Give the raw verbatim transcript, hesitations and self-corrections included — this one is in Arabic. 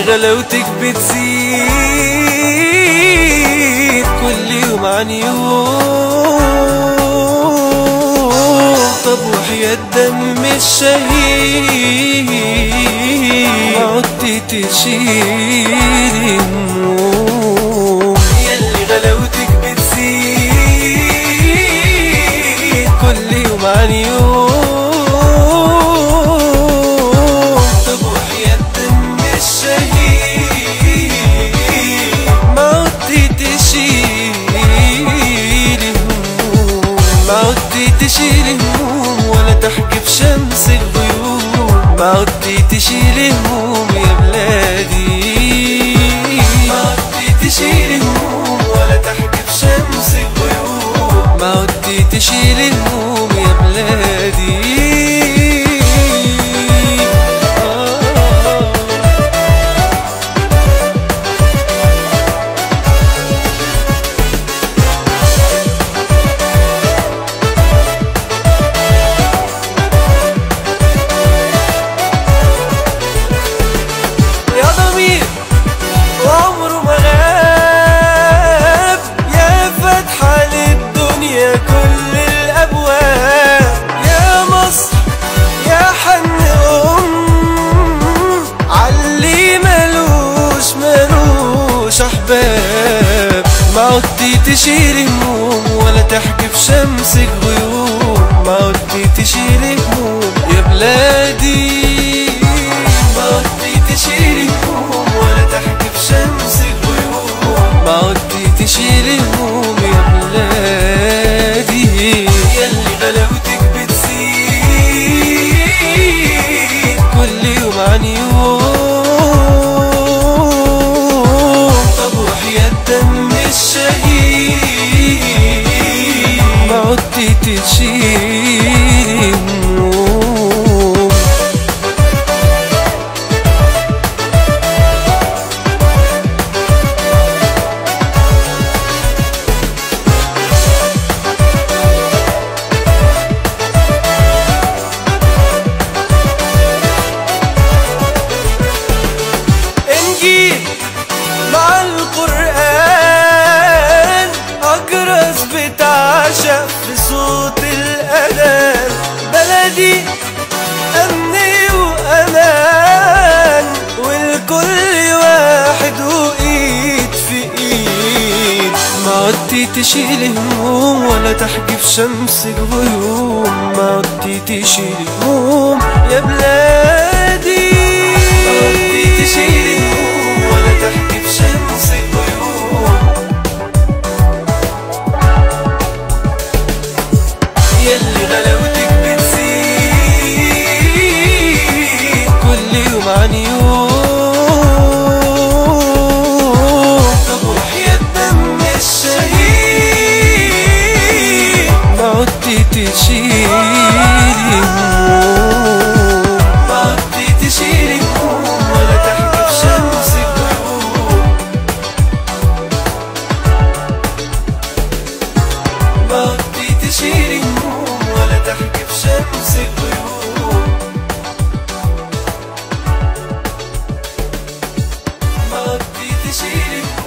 غلاوتك بتزيد كل يوم عن يوم. طب وحياة دم الشهيد ما عدتي تشيلي هموم. ياللي غلاوتك بتزيد كل يوم عن يوم. طب وحياة دم الشهيد ما عدتي تشيلي هموم. ما عدتي تشيلي هموم ولا تحكي بشمس الغيوم. ما عدتي تشيلي هموم يا بلادي. ما عدتي تشيلي هموم ولا تحكي بشمس الغيوم. ما عدتي تشيلي هموم يا بلادي. وعمره ما غاب يا فتحة للدنيا كل الأبواب. يا مصر يا حن أم عاللي ملوش ملوش أحباب. ما عدتي تشيلي هموم ولا تحكي في شمسك غيوم. ما عدتي تشيلي هموم يا بلادي. ما عدتي تشيلي هموم ولا تحكي في شمسك غيوم. ما عدتي تشيلي هموم يا بلادي. ياللي غلاوتك بتزيد كل يوم عن يوم. طب وحياة دم الشهيد ما عدتي تشيلي هموم. مع القرآن أجرس بتعشق في صوت الأذان. بلدي أمني وأمان والكل واحد وإيد في إيد. ما عدتي تشيلي هموم ولا تحكي في شمسك غيوم. ما عدتي تشيلي هموم يا بلادي. ما عدتي تشيلي هموم ولا تحكي في شمسك غيوم. ياللي غلاوتك بتزيد كل يوم عن يوم. طب وحياة دم الشهيد ما عدتي تشيلي هموم. ما عدتي تشيلي هموم ولا تحكي في شمسك غيوم. ما عدتي تشيلي هموم ولا تحكي في شمسك غيوم. ما عدتي تشيلي هموم